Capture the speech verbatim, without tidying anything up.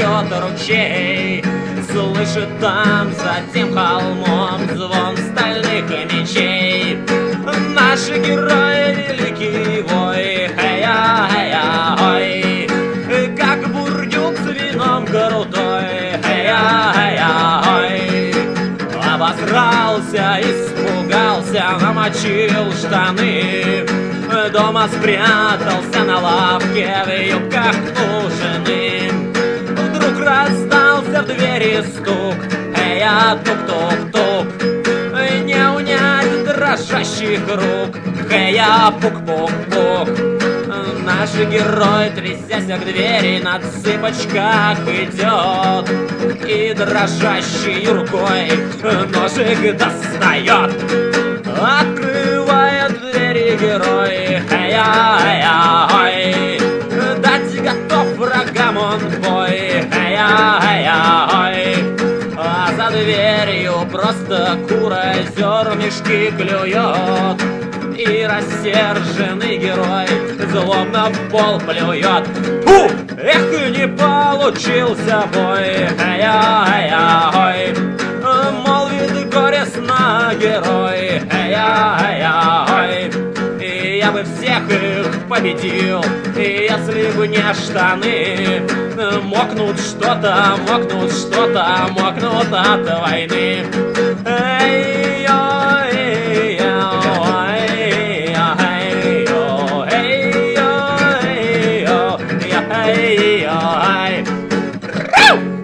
течет ручей. Слышит там за тем холмом звон стальных мечей. Наши герои великий вой, хей-я, хей-я, ой, как бурдюк с вином крутой, хей-я, хей-я, ой. Обосрался, испугался, намочил штаны, дома спрятался на лавке в юбках у жены. Вдруг раздался в двери стук, хей-я, тук-тук-тук, не унять дрожащих рук, хей-я, пук-пук-пук. Наш герой, трясясь к двери, на цыпочках идет и дрожащей рукой ножик достает. Открывает двери герой, хей-я, хей-я, ой, дать готов врагам он бой, хей-я, хей-я, ой. А за дверью просто кура зернышки клюет, и рассерженный герой злобно в пол плюет. Фу! Эх, не получился бой, хей-я, хей-я, ой, молвит горестно герой, хей-я, хей-я, ой. И я бы всех их победил, если бы не штаны. Мокнут что-то, мокнут что-то, мокнут от войны.